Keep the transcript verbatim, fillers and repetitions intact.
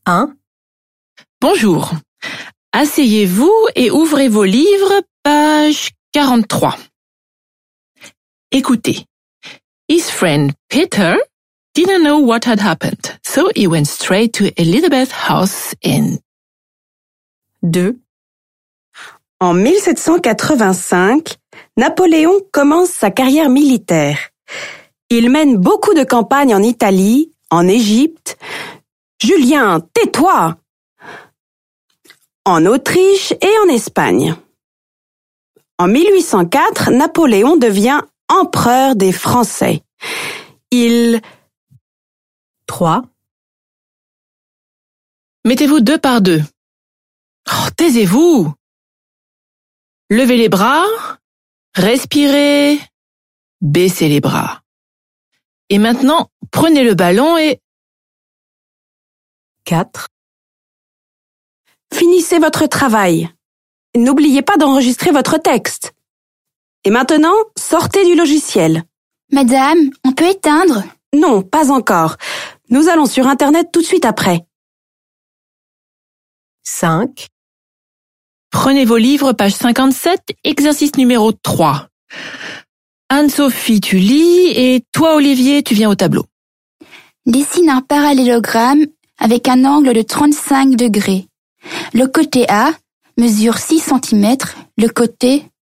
un. Bonjour. Asseyez-vous et ouvrez vos livres, page quarante-trois. Écoutez. His friend Peter didn't know what had happened, so he went straight to Elizabeth's house in... deux. En mille sept cent quatre-vingt-cinq, Napoléon commence sa carrière militaire. Il mène beaucoup de campagnes en Italie, en Égypte. Julien, tais-toi! En Autriche et en Espagne. En mille huit cent quatre, Napoléon devient empereur des Français. Il... trois. Mettez-vous deux par deux. Oh, taisez-vous! Levez les bras, respirez, baissez les bras. Et maintenant, prenez le ballon et... quatre. Finissez votre travail. N'oubliez pas d'enregistrer votre texte. Et maintenant, sortez du logiciel. Madame, on peut éteindre? Non, pas encore. Nous allons sur Internet tout de suite après. cinq. Prenez vos livres, page cinquante-sept, exercice numéro trois. Anne-Sophie, tu lis, et toi, Olivier, tu viens au tableau. Dessine un parallélogramme avec un angle de trente-cinq degrés. Le côté A mesure six centimètres, le côté